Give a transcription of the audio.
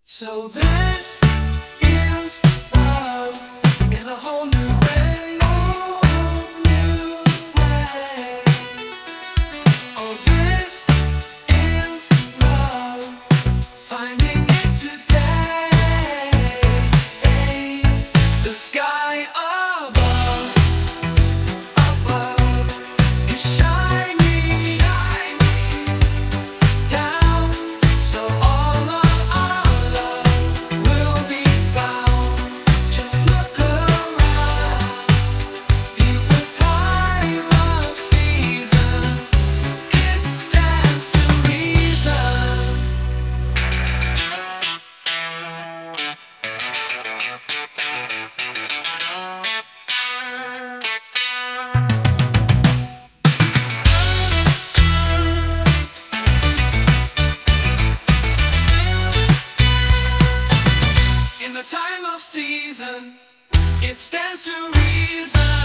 So this is love in a whole new way. New way. Oh, this is love, finding it today. The sky above is shining down, so all of our love will be found. Just look around, in the time of season, it stands to reason. In the time of season, it stands to reason.